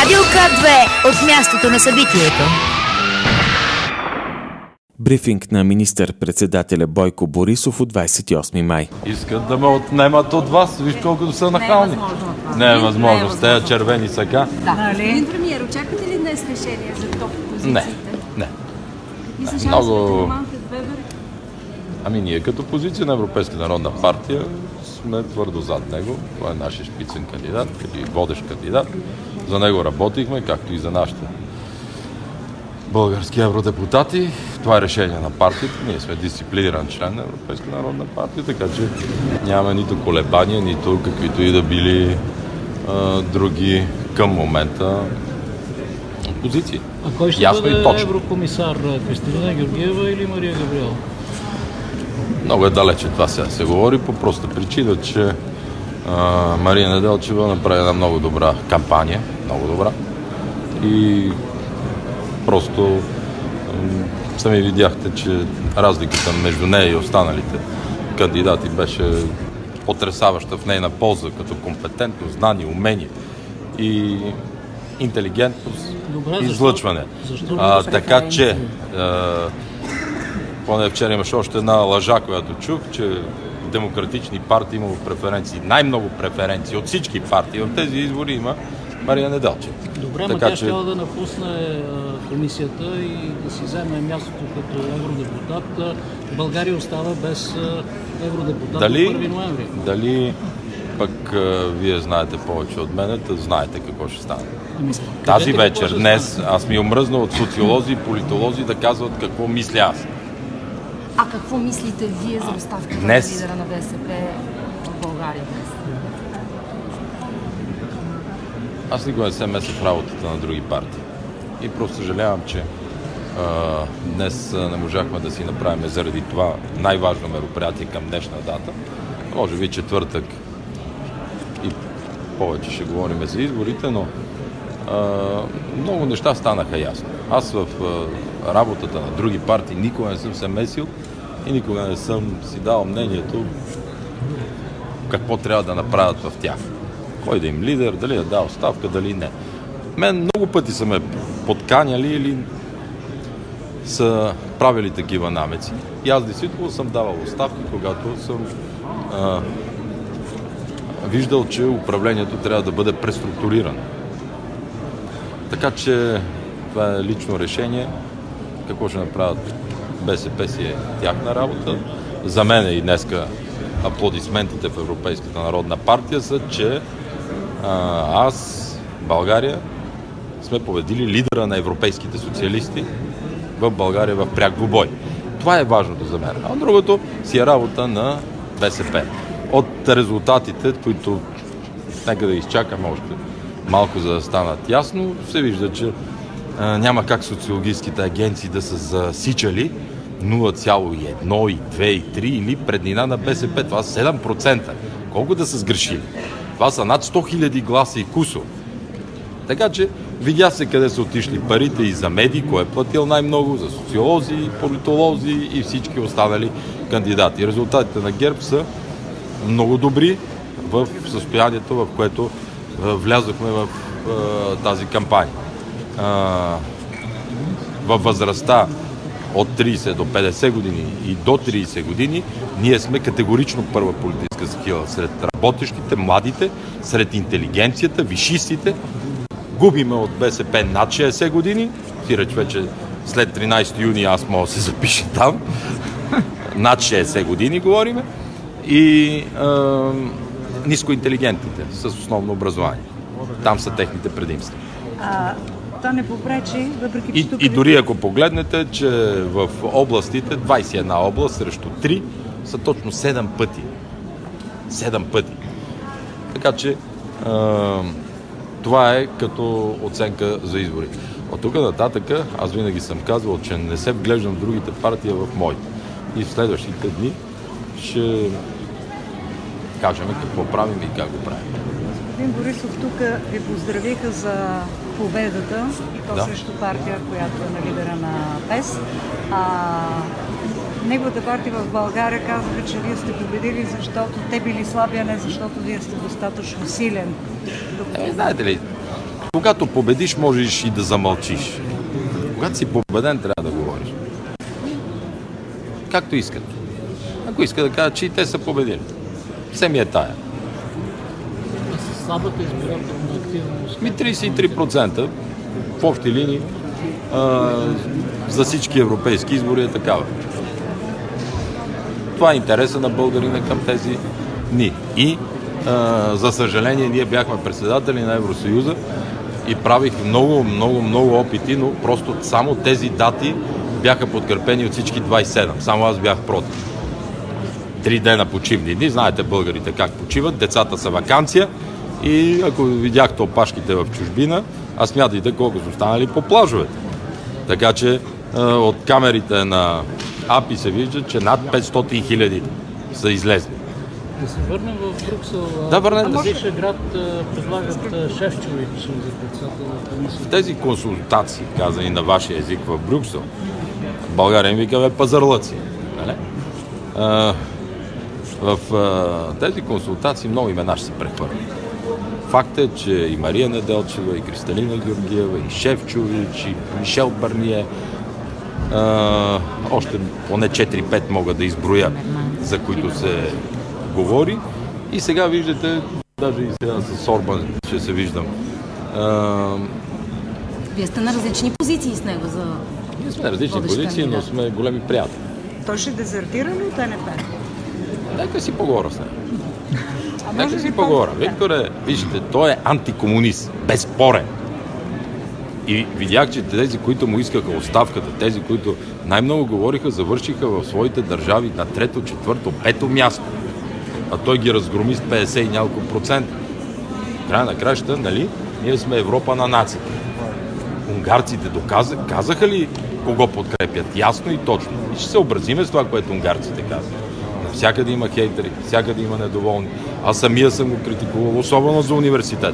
Радио К2 от мястото на събитието. Брифинг на министър-председателя Бойко Борисов от 28 май. Искат да ме отнемат от вас. Виж колкото са нахални. Не е възможно. С тези червени сака. Господин премиер, очаквате ли днес решение за топ позициите? Не. И за шансовете на Манфред Вебер? Ами ние като позиция на Европейска народна партия сме твърдо зад него. Това е нашия шпицен кандидат и водещ кандидат. За него работихме, както и за нашите български евродепутати. Това е решение на партията. Ние сме дисциплиниран член на Европейска народна партия, така че няма нито колебания, нито каквито и да били други към момента позиции. А кой ще бъде еврокомисар? Кристалина Георгиева или Мария Габриел? Много е далече това сега се говори по проста причина, че Мария Неделчева направи една много добра кампания, много добра. И просто сами видяхте, че разликата между нея и останалите кандидати беше потресаваща в нейна полза, като компетентност, знание, умение и интелигентност, излъчване. Така че поне вчера имаше още една лъжа, която чух, че демократични партии имало преференции. Най-много преференции от всички партии в тези избори има Мария Неделчева. Добре, но тя щяла да напусне комисията и да си вземе мястото като евродепутат. България остава без евродепутат до 1 ноември. Дали пък вие знаете повече от мен, знаете какво ще стане. Тази вечер, днес, аз ми омръзна от социолози и политолози да казват какво мисля аз. А какво мислите вие за оставката на лидера на БСП в България днес? Аз никога не се меся в работата на други партии. И просто съжалявам, че днес не можахме да си направим заради това най-важно мероприятие към днешна дата. Може би четвъртък и повече ще говорим за изборите, но много неща станаха ясно. Аз в работата на други партии никога не съм се месил и никога не съм си дал мнението какво трябва да направят в тях. Кой да им лидер, дали да дава оставка, дали не. Мен много пъти са ме подканяли или са правили такива намеци. И аз действително съм давал оставки, когато съм виждал, че управлението трябва да бъде преструктурирано. Така че това е лично решение. Какво ще направят БСП си е тяхна работа. За мен и днеска аплодисментите в Европейската народна партия са, че аз, България, сме победили лидера на европейските социалисти в България в пряк двубой. Това е важното за мен. А другото си е работа на БСП. От резултатите, които нека да изчакаме още малко, за да станат ясно, се вижда, че няма как социологическите агенции да са засичали 0,1 и 2 и 3 или преднина на БСП. Това са 7%. Колко да са сгрешили? Това са над 100 000 гласа и кусо. Така че видя се къде са отишли парите и за медии, кой е платил най-много, за социолози, политолози и всички останали кандидати. Резултатите на ГЕРБ са много добри в състоянието, в което влязохме в тази кампания. Във възрастта от 30 до 50 години и до 30 години ние сме категорично първа политическа сила сред работещите, младите, сред интелигенцията, висшистите. Губиме от БСП над 60 години. Сиреч вече след 13 юни аз мога да се запиша там. Над 60 години говориме. И нискоинтелигентните с основно образование. Там са техните предимства. Това не попречи, въпреки че тук... И дори ако погледнете, че в областите, 21 област срещу 3, са точно 7 пъти. 7 пъти. Така че това е като оценка за изборите. От тук нататък аз винаги съм казвал, че не се вглеждам в другите партии, в моите. И в следващите дни ще кажем какво правим и как го правим. Господин Борисов, тук ви поздравиха за победата и то срещу партия, която е на лидера на ПЕС. Неговата партия в България казва, че вие сте победили, защото те били слаби, а не защото вие сте достатъчно силен. Знаете ли, Когато победиш, можеш и да замълчиш. Когато си победен, трябва да говориш. Както искат. Ако иска да кажа, че и те са победили. Все ми е тая. Слабата избирателна активност. 33% в общи линии за всички европейски избори е такава. Това е интереса на българина към тези дни. И за съжаление ние бяхме председатели на Евросъюза и правих много опити, но просто само тези дати бяха подкрепени от всички 27. Само аз бях против. 3 дена почивни дни. Знаете българите как почиват. Децата са ваканция и ако видяхте опашките в чужбина, а смятайте колко са останали по плажовете. Така че от камерите на АПИ се вижда, че над 500 хиляди са излезли. Да се върнем в Брюксел. Да, върнем. Вишеград предлагат Шефчович за председател на комисията. В тези консултации, казани на вашия език в Брюксел, България им викаме пазарлъци. Нали? В тези консултации много имена ще се прехвърлят. Факт е, че и Мария Неделчева, и Кристалина Георгиева, и Шефчович, и Мишел Барние, още поне 4-5 мога да изброя, за които се говори. И сега виждате, даже и сега с Орбан ще се виждам. Вие сте на различни позиции с него за... Ние сме на различни позиции, но сме големи приятели. Той ще дезертира ли от НП? Нека си поговоря с него. Нека си поговоря. Викторе, вижте, той е антикомунист, безспорен. И видях, че тези, които му искаха оставката, тези, които най-много говориха, завършиха в своите държави на 3-то, 4-то, 5-то място. А той ги разгроми с 50 и няколко процента. Края на краща, нали, ние сме Европа на нациите. Унгарците казаха ли кого подкрепят? Ясно и точно. И ще се образиме с това, което унгарците казват. Навсякъде има хейтери, всякъде има недоволни. Аз самия съм го критикувал, особено за университет.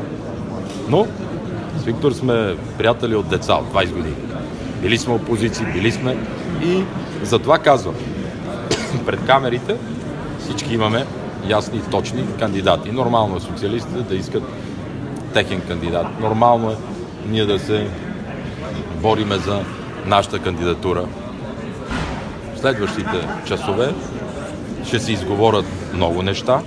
Но с Виктор сме приятели от деца, от 20 години. Били сме опозиции, били сме и затова казвам. Пред камерите всички имаме ясни и точни кандидати. Нормално е социалистите да искат техен кандидат. Нормално е ние да се бориме за нашата кандидатура. В следващите часове ще се изговорят много неща,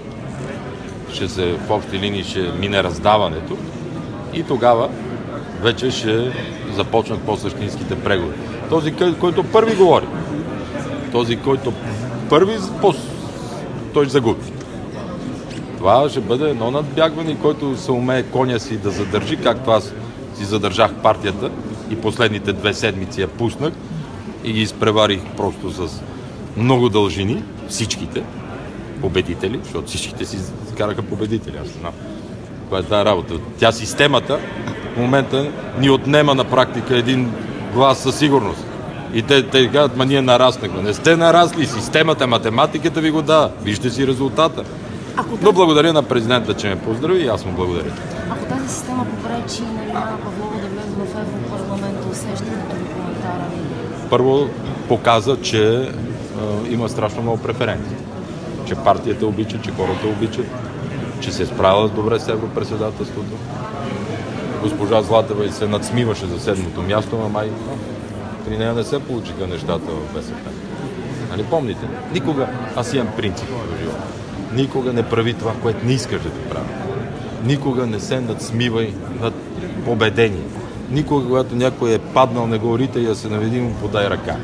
в общи линии ще мине раздаването и тогава вече ще започнат по-същинските преговори. Този, който първи говори, този, който първи, той ще загуби. Това ще бъде едно надбягване, който се умее коня си да задържи, както аз си задържах партията и последните 2 седмици я пуснах и ги изпреварих просто с много дължини, всичките победители, защото всичките си караха победители. Аз знам. Това е тази работа. Тя системата в момента ни отнема на практика един глас със сигурност. И те казват, ма ние нараснахме. Не сте нарасли, системата, математиката ви го дава. Вижте си резултата. Но благодаря на президента, че ме поздрави и аз му благодаря. Ако тази система попречи на Лиляна Павлова да влезе в Европарламента, усещането ви коментара ли? Първо показа, че има страшно много преференции. Че партията обича, че хората обичат, че се справила добре с европредседателството. Госпожа Златева и се надсмиваше за 7-то място, но май при нея не се получиха нещата в БСП. Нали помните? Никога, аз имам принцип в живота. Никога не прави това, което не искаш да ти прави. Никога не се надсмивай над победение. Никога, когато някой е паднал, не го рите и да се наведи му подай ръка.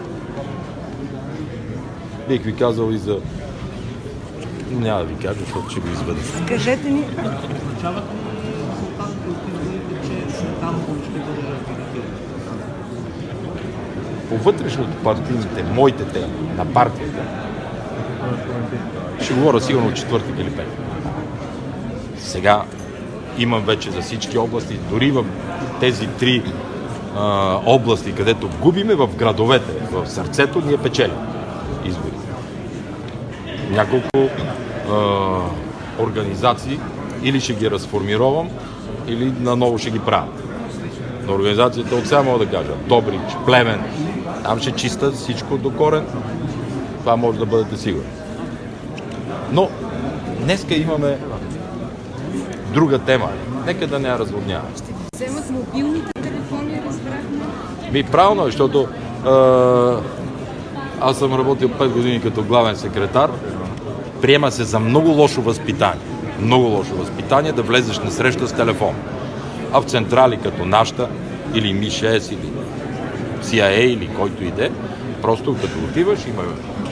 Бих ви казал и за... Няма да ви кажа, защото ще го изведа. Кажете ни... По вътрешното партийните, моите теми на партията, ще говоря сигурно четвъртък или петък. Сега имам вече за всички области, дори в тези 3 области, където губиме, в градовете, в сърцето, ние печелим избори. Няколко организации или ще ги разформировам, или наново ще ги правя. На организацията от сега мога да кажа Добрич, Плевен, там ще чистят всичко до корен. Това може да бъдете сигурни. Но днеска имаме друга тема. Нека да не я разводнява. Ще вземат мобилните телефони, разбрахме. Правилно, защото аз съм работил 5 години като главен секретар. Приема се за много лошо възпитание. Много лошо възпитание да влезеш на среща с телефон. А в централи като нашата, или МИ-6, или CIA, или който иде, просто като отиваш, има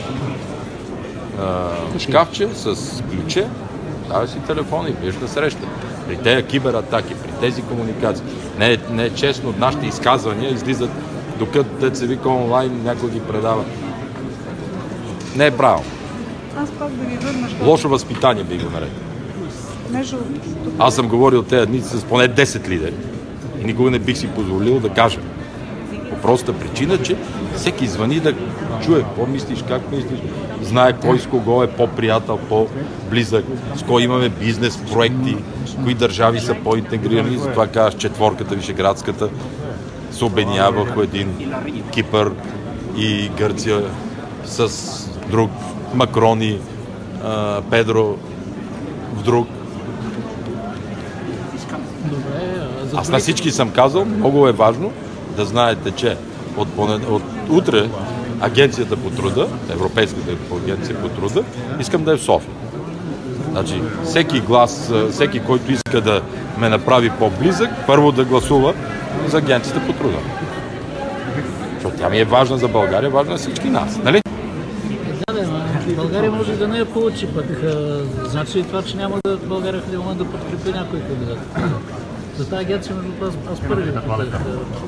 шкафче с ключе, даваш си телефон и влизаш на среща. При тези кибератаки, при тези комуникации. Не е честно, нашите изказвания излизат, докато деца вика онлайн, някой ги предава. Не е правилно. Аз пак да ви върна, Лошо възпитание би го нарекал. Аз съм говорил тези дни с поне 10 лидери и никога не бих си позволил да кажа. По проста причина, че всеки звъни да чуе какво мислиш, как мислиш, знае кой с кого е по-приятел, по-близък, с кой имаме бизнес, проекти, кои държави са по-интегрирани. Затова казваш, четворката вишеградската се обединява върху един Кипър и Гърция с друг, Макрон и Педро в друг. Аз на всички съм казал, много е важно да знаете, че от утре Агенцията по труда, Европейската агенция по труда, искам да е в София. Значи, всеки глас, всеки, който иска да ме направи по-близък, първо да гласува за Агенцията по труда. Защото тя ми е важна за България, важна за всички нас, нали? България може да не я получи пък. Значи и това, че няма да България в един момент да подкрепи някой кандидат. За тази агенция, между това, аз първи да питах.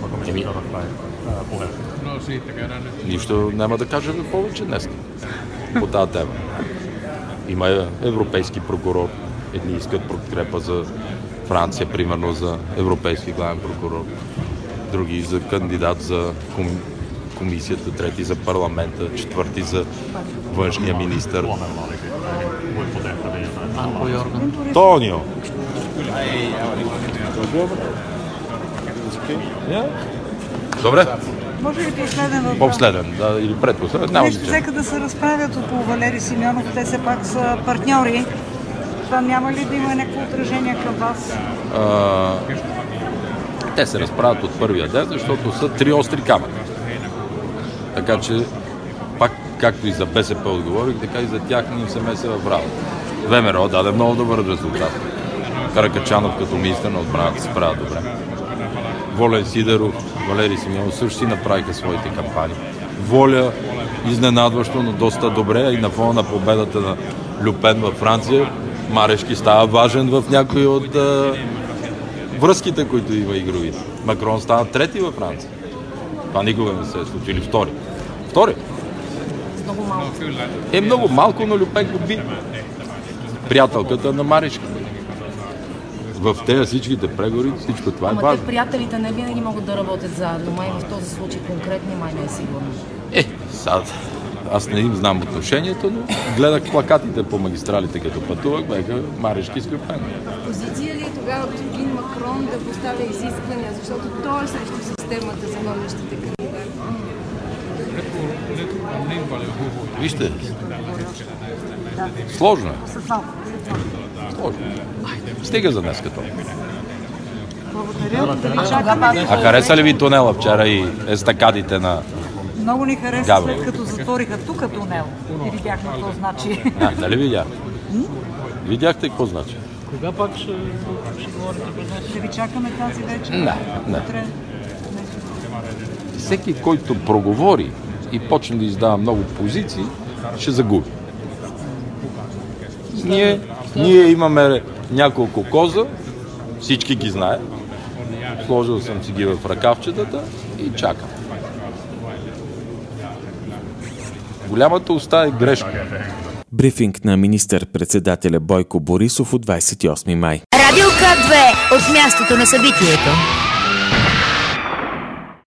Нищо няма да кажем повече днес по тази тема. Има европейски прокурор. Едни искат подкрепа за Франция, примерно за европейски главен прокурор. Други за кандидат за комисията, трети за парламента, четвърти за външния министър. Тонио! Добре? Може ли последен въпрос? Последен, да, или предпоследен. Взеха да се разправят около Валери Симеонов, те все пак са партньори. Това няма ли да има някакво отражение към вас? Те се разправят от първия ден, защото са три остри камъни. Така че, пак както и за БСП отговорих, така и за тях не им се меса в работа. ВМРО даде много добър резултат. Каракачанов като министър на отбраната се справя добре. Волен Сидеров, Валери Симеонов също си направиха своите кампании. Воля изненадващо, но доста добре, и на фона на победата на Люпен във Франция, Марешки става важен в някои от връзките, които има игровите. Макрон става трети във Франция. Това никога не се е случило. Или втори. Втори? Много малко. Много малко, но Люпен го би. Приятелката на Марешки. В тези всичките преговори всичко това е важно. Те приятелите не винаги могат да работят заедно, май в този случай конкретни май не е сигурно. Сега, аз не им знам отношението, но гледах плакатите по магистралите, като пътувах, бяха Марешки с Люпен. Позиция ли е тогава господин Макрон да поставя изисквания, защото той е срещу системата за новищите кандидати? Вижте, сложно е. Сложно. Стига за днес като. Благодаря. Да ви чакаме. А хареса ли ви тунела вчера и естакадите на Много ни хареса, след като затвориха тук тунел. И видяхме какво значи. Нали видях? Видяхте какво значи? Кога пак ще говорите пред нас? Да ви чакаме тази вечер. Не. Утре. Всеки, който проговори и почне да издава много позиции, ще загуби. Ние имаме няколко коза, всички ги знаят. Сложил съм си ги в ръкавчетата и чакам. Голямата уста е грешка. Брифинг на министър-председателя Бойко Борисов от 28 май. Радио К2 от мястото на събитието.